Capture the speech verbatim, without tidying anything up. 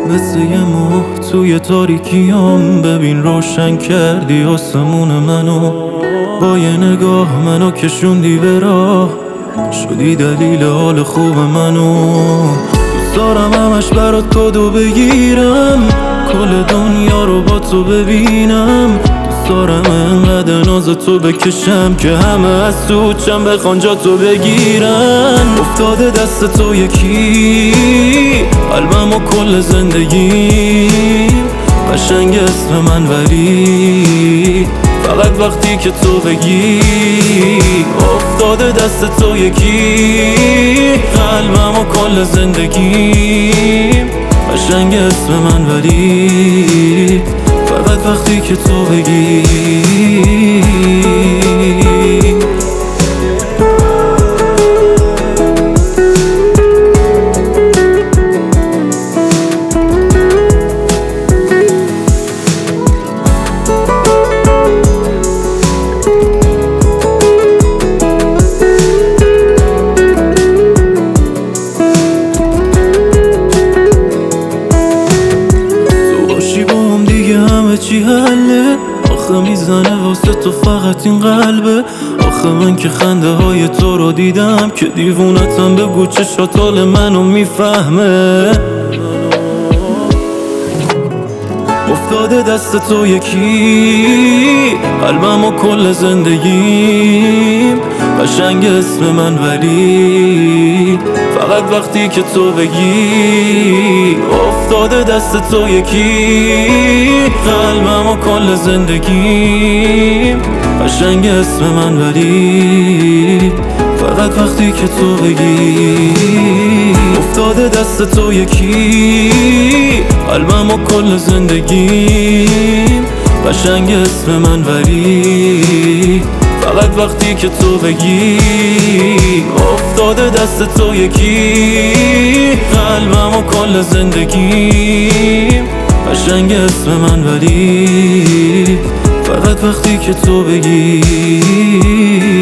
مثل یه ماه توی تاریکیام، ببین روشن کردی آسمون منو. با یه نگاه منو کشوندی به راه، شدی دلیل حال خوب منو. دوست دارم همش برات کادو بگیرم، کل دنیا رو با تو ببینم. دوست دارم انقدر ناز تو بکشم که همه از تو چم بخوان جا تو بگیرن. افتاده دست تو یکی قلبم و کل زندگیم، قشنگ اسم من ولی فقط وقتی که تو بگی. افتاده دست تو یکی قلبم و کل زندگیم، قشنگ اسم من ولی فقط وقتی که تو بگی. چی حله؟ آخه میزنه واسه تو فقط این قلبه. آخه من که خنده های تو رو دیدم که دیوونتم، بگو چشات حال منو میفهمه. افتاده دست تو یکی قلبم و کل زندگیم، قشنگ اسم من ولی فقط وقتی که تو بگی. افتاده دست تو یکی قلبم و کل زندگیم، قشنگ اسم من ولی فقط وقتی که تو بگی. افتاده دست تو یکی قلبم و کل زندگیم، قشنگ اسم من ولی فقط وقتی که تو بگی. افتاده دست تو یکی قلبم و کل زندگیم، قشنگ اسم من ولی فقط وقتی که تو بگی.